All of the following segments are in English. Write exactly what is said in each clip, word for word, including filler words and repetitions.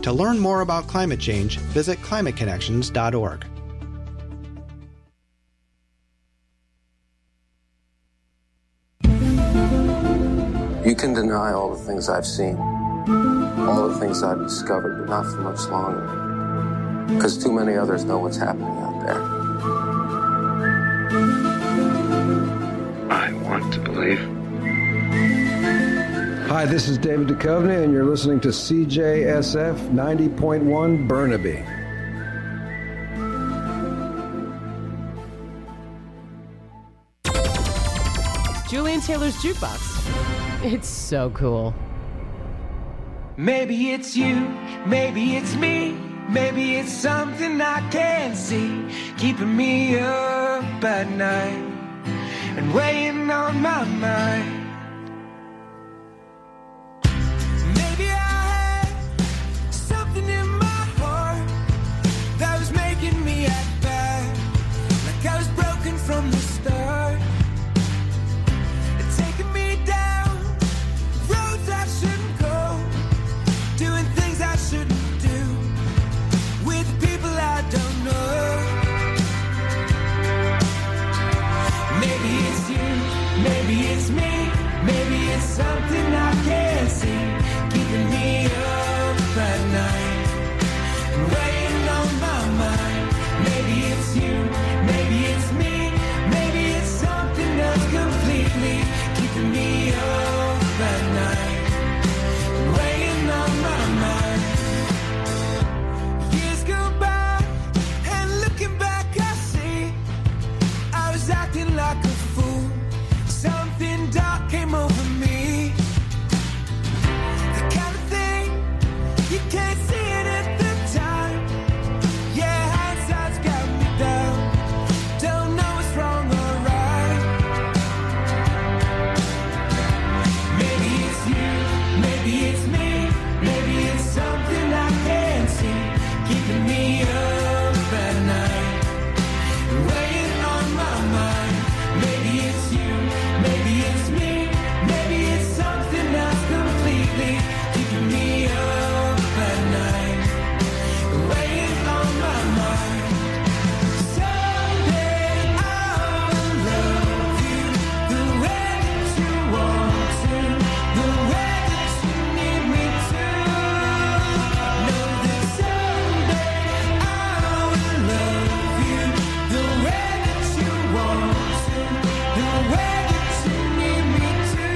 To learn more about climate change, visit climate connections dot org. You can deny all the things I've seen, all the things I've discovered, but not for much longer, because too many others know what's happening out there. I want to believe. Hi, this is David Duchovny, and you're listening to C J S F ninety point one Burnaby. Julian Taylor's Jukebox. It's so cool. Maybe it's you, maybe it's me, maybe it's something I can't see, keeping me up at night and weighing on my mind. Maybe I had something in my heart that was making me act bad, like I was broken from the start. Taking me down roads I shouldn't go, doing things I shouldn't do with people I don't know. Maybe it's you, maybe it's me, maybe it's something I can't see, keeping me up at night and weighing on my mind. Maybe it's you, maybe it's me, maybe it's something else completely, keeping me up at night, weighing on my mind. Years go by, and looking back I see I was acting like a fool. Something dark came over me, the kind of thing you can't see it at the time. Yeah, hindsight's got me down, don't know what's wrong or right. Maybe it's you, maybe it's me, maybe it's something I can't see, keeping me up at night, weighing on my mind. Maybe it's you, maybe it's me, maybe it's something else completely, keeping me up at night, weighing on my mind. Someday I'll love you the way that you want to, the way that you need me to. Know that someday I will love you the way that you want to, the way that you need me to.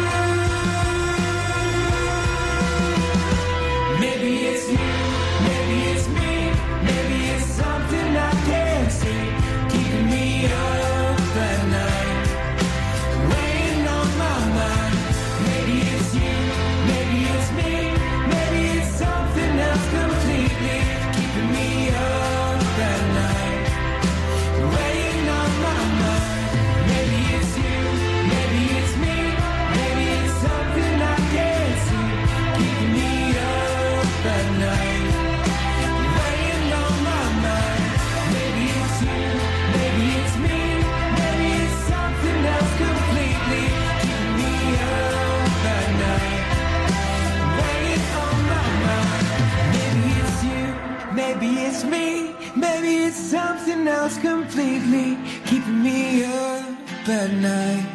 Maybe it's you, maybe it's me, maybe it's something I can't see, keeping me up at night, weighing on my mind. Maybe it's you, maybe it's me, maybe it's something else completely, keeping me up at night, weighing on my mind. Maybe it's you, maybe it's me, maybe it's something I can't see, keeping me up at night, weighing on my mind. Maybe it's you, maybe it's me, maybe it's something else completely, keeping me up at night, weighing on my mind. Maybe it's you, maybe it's me, maybe it's something else completely, keeping me up at night,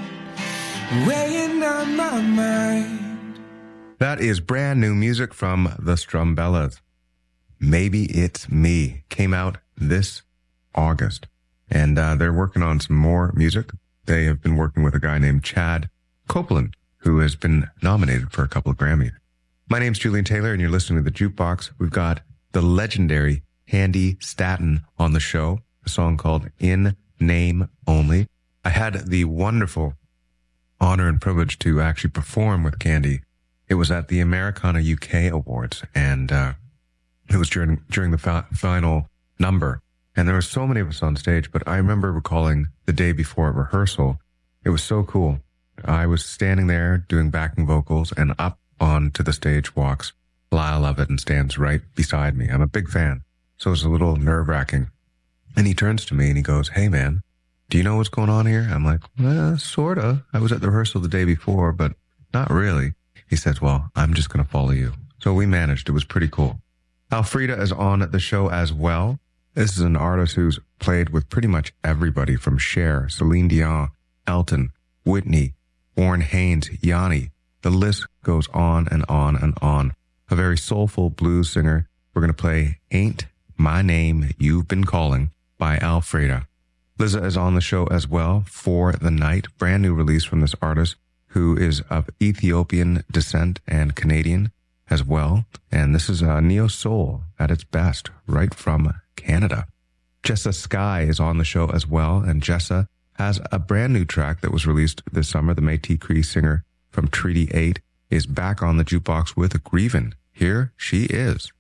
weighing on my mind. That is brand new music from the Strumbellas. Maybe It's Me came out this August, and uh, they're working on some more music. They have been working with a guy named Chad Copeland, who has been nominated for a couple of Grammys. My name's Julian Taylor, and you're listening to The Jukebox. We've got the legendary Handy Stanton on the show, a song called In Name Only. I had the wonderful honor and privilege to actually perform with Candy. It was at the Americana U K Awards, and uh, it was during during the fa- final number. And there were so many of us on stage, but I remember recalling the day before rehearsal. It was so cool. I was standing there doing backing vocals, and up onto the stage walks Lyle Lovett and stands right beside me. I'm a big fan, so it was a little nerve-wracking. And he turns to me and he goes, "Hey, man, do you know what's going on here?" I'm like, well, sort of. I was at the rehearsal the day before, but not really. He says, "Well, I'm just going to follow you." So we managed. It was pretty cool. Alfreda is on the show as well. This is an artist who's played with pretty much everybody from Cher, Celine Dion, Elton, Whitney, Warren Haynes, Yanni. The list goes on and on and on. A very soulful blues singer. We're going to play Ain't My Name You've Been Calling by Alfreda. Liza is on the show as well for the night. Brand new release from this artist who is of Ethiopian descent and Canadian as well. And this is uh, neo soul at its best, right from Canada. Jessa Sky is on the show as well. And Jessa has a brand new track that was released this summer. The Métis Cree singer from Treaty eight is back on the jukebox with a Grievin'. Here she is.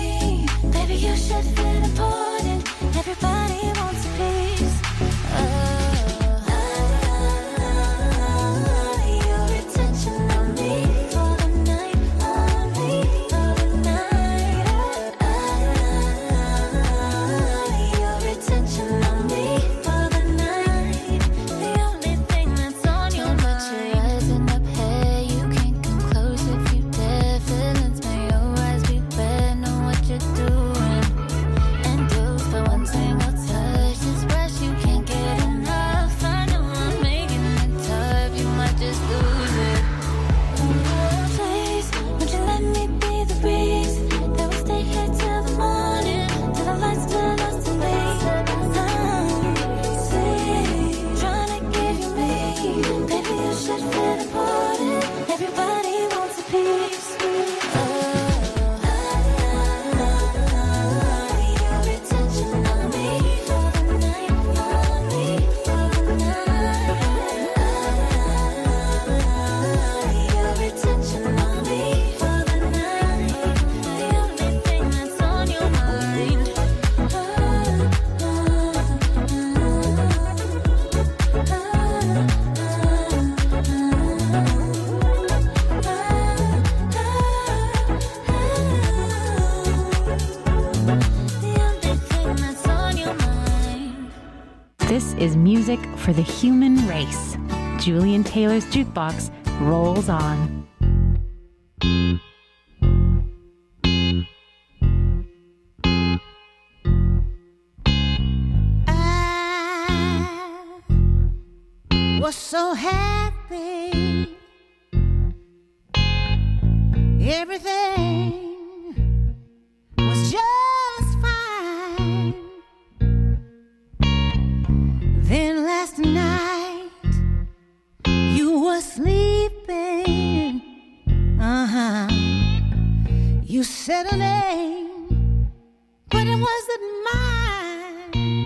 Everybody wants a piece. Oh. This is music for the human race. Julian Taylor's Jukebox rolls on. I was so happy. Everything was just fine. Then last night you were sleeping. Uh-huh. You said a name, but it wasn't mine.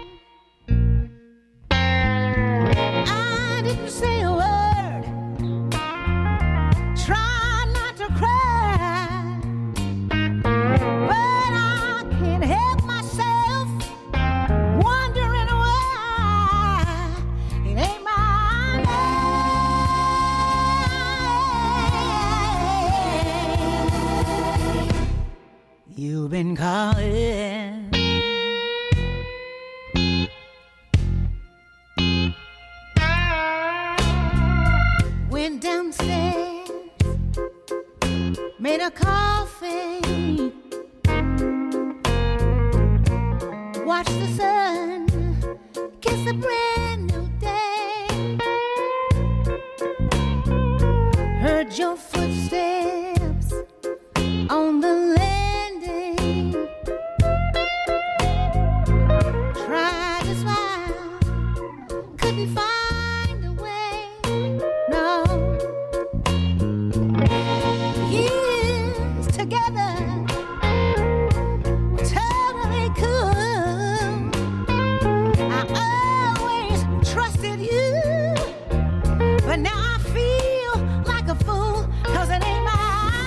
I didn't say a word. Try not to cry, but I can't help myself wondering why it ain't my name. You've been calling. Went downstairs, made a coffee, watched the sun kiss a brand new day. Heard your footsteps on the landing. Tried to smile, couldn't find a way. No. Years together were totally cool. I always trusted you, but now I feel like a fool, 'cause it ain't my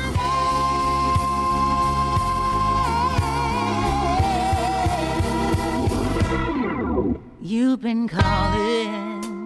name. You've been calling.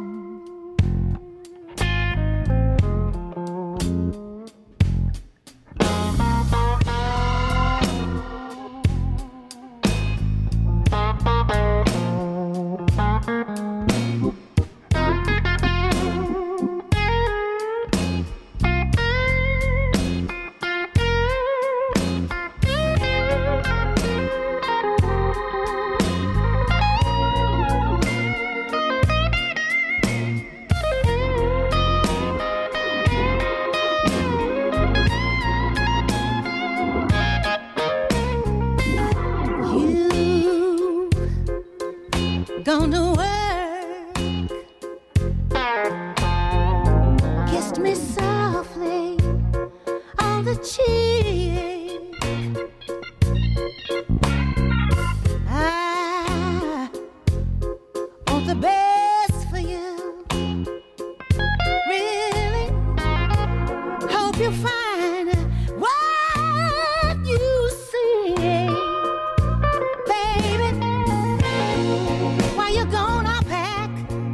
Gone to work, kissed me softly on the cheek. I want the best for you. Really hope you find what you see, baby. Why you gonna pack?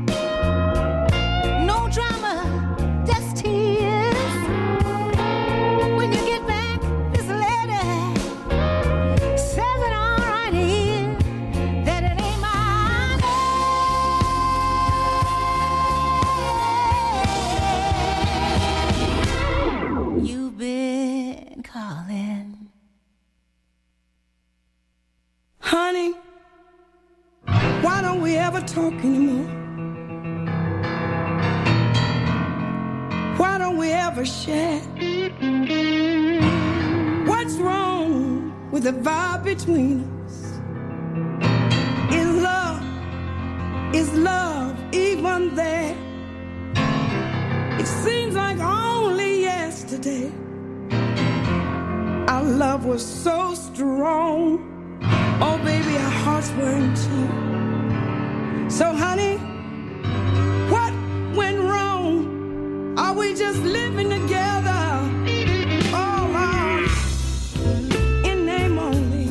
No drama, just tears. When you get back, this letter says it all right here, that it ain't my name. You've been calling. Honey, why don't we ever talk anymore? Why don't we ever share? What's wrong with the vibe between us? Is love, is love even there? It seems like only yesterday our love was so strong. Oh baby, our hearts were in tune. So honey, what went wrong? Are we just living together? Oh Lord, in name only.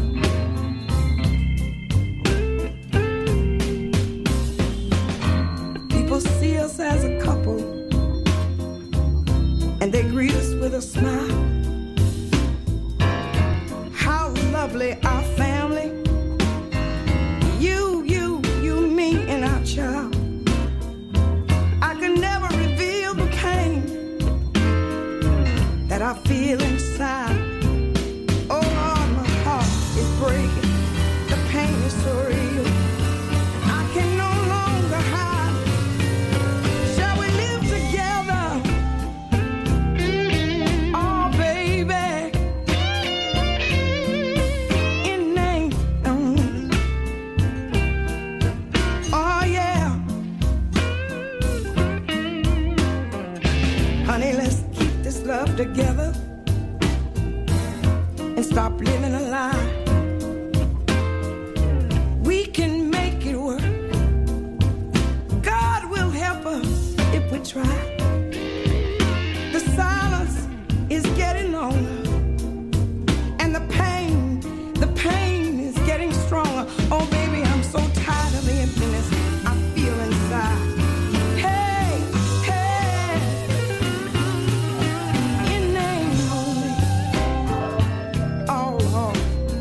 People see us as a couple, and they greet us with a smile. How lovely our family. You, you, you, me, and our child. yeah. I can never reveal the pain that I feel inside. Oh Lord, my heart is breaking. The pain is so real. I can no longer hide. Shall we live together? Oh, baby. In name. mm. Oh, yeah. Honey, let's keep this love together and stop living a lie. We can make it work. God will help us if we try. The silence is getting longer, and the pain, the pain is getting stronger. Oh, baby, I'm so tired of the emptiness I feel inside. Hey, hey, in name only. Oh, Lord.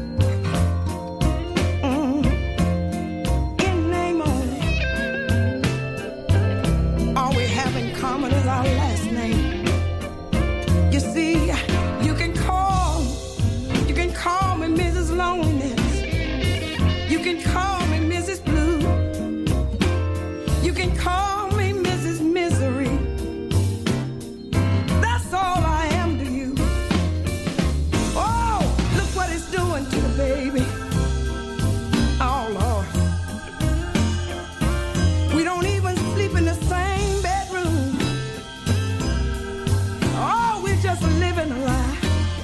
Mm. In name only. All we have in common is our last name. You see, you can call, you can call me Missus Loneliness. You can call me Missus Blue. You can call me Missus Misery. That's all I am to you. Oh, look what it's doing to the baby. Oh, Lord. We don't even sleep in the same bedroom. Oh, we're just living a lie.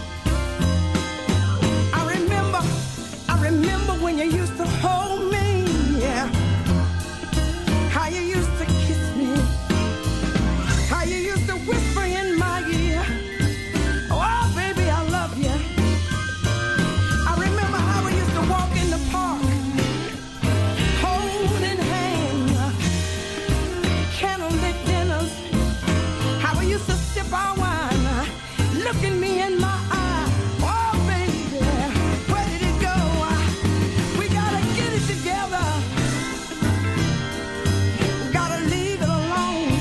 I remember, I remember when you used to hold me, yeah. How you used to kiss me. How you used to whisper in my ear. Oh, baby, I love you. I remember how we used to walk in the park, holding hands, candlelit dinners. How we used to sip our wine, looking me in my eye. Oh, baby, where did it go? We gotta get it together. We gotta leave it alone.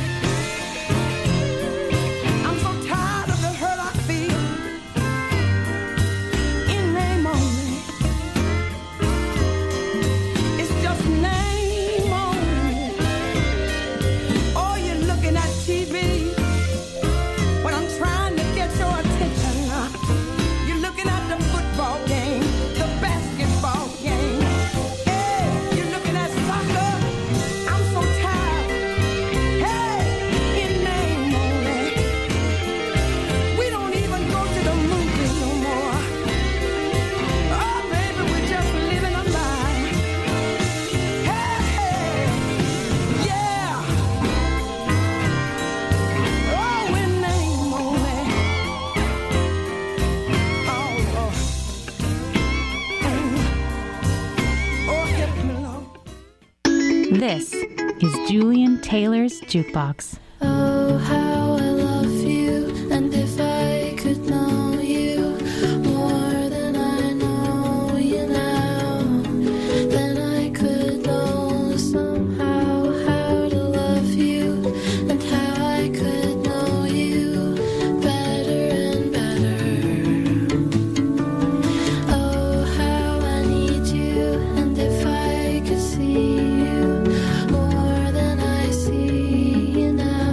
I'm so tired of the hurt I feel. In name only. It's just name only. Oh, you're looking at T V when I'm trying to get your attention. You're looking at the football game, the basketball game. Hey, you're looking at soccer. I'm so tired. Hey, in name only. We don't even go to the movies no more. Oh, baby, we're just living a lie. Hey, hey, yeah. Oh, in name only. Oh, Lord. Mm. Oh, help me, Lord. This is Julian Taylor's Jukebox. Oh, how I love you, and if I could know you more than I know you now, then I could know somehow how to love you, and how I could know you better and better. Oh, how I need you, and if I could see you more than I see you now,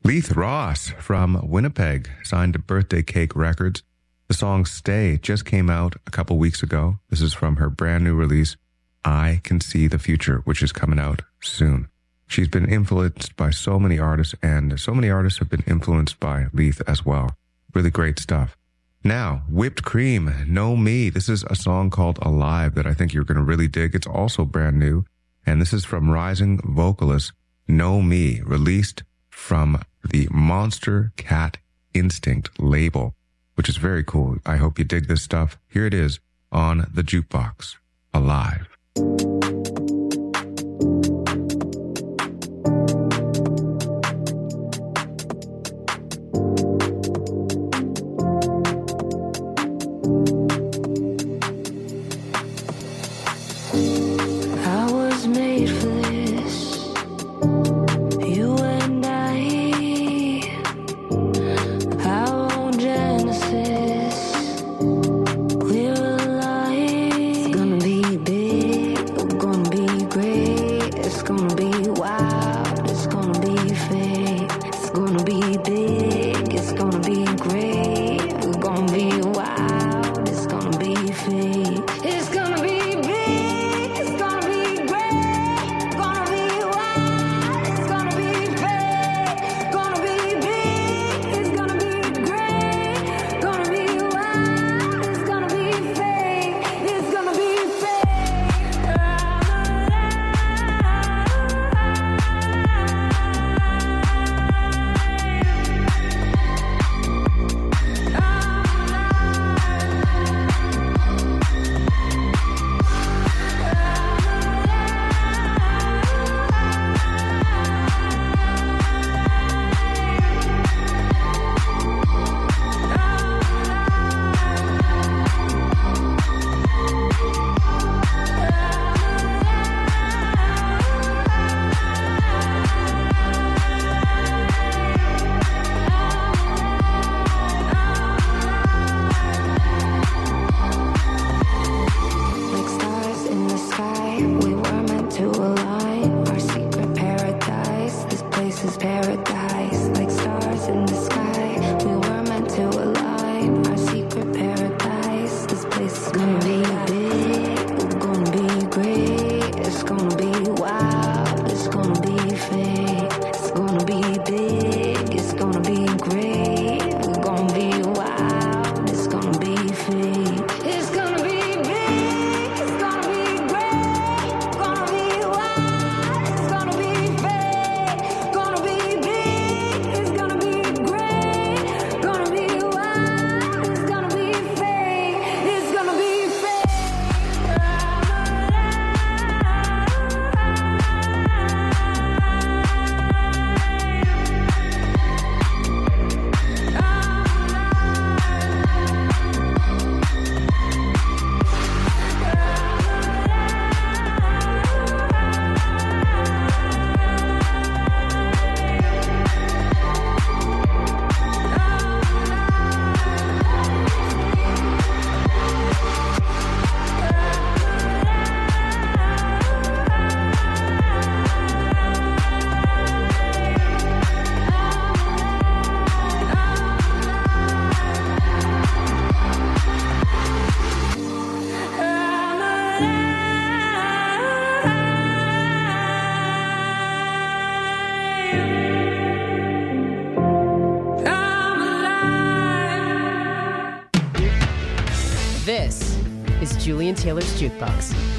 Leith Ross from Winnipeg signed to Birthday Cake Records. The song Stay just came out a couple weeks ago. This is from her brand new release, I Can See the Future, which is coming out soon. She's been influenced by so many artists, and so many artists have been influenced by Leith as well. Really great stuff. Now, Whipped Cream, Know Me. This is a song called Alive that I think you're going to really dig. It's also brand new, and this is from rising vocalist Know Me, released from the Monster Cat Instinct label, which is very cool. I hope you dig this stuff. Here it is on the Jukebox, Alive. I was made for this. You and I, our own Genesis. We're alive. It's gonna be big, it's gonna be great. It's gonna be wild, it's gonna be fake. It's gonna be big, it's gonna be great. It's gonna be wild, it's gonna be fake. It's gonna be This is Julian Taylor's Jukebox.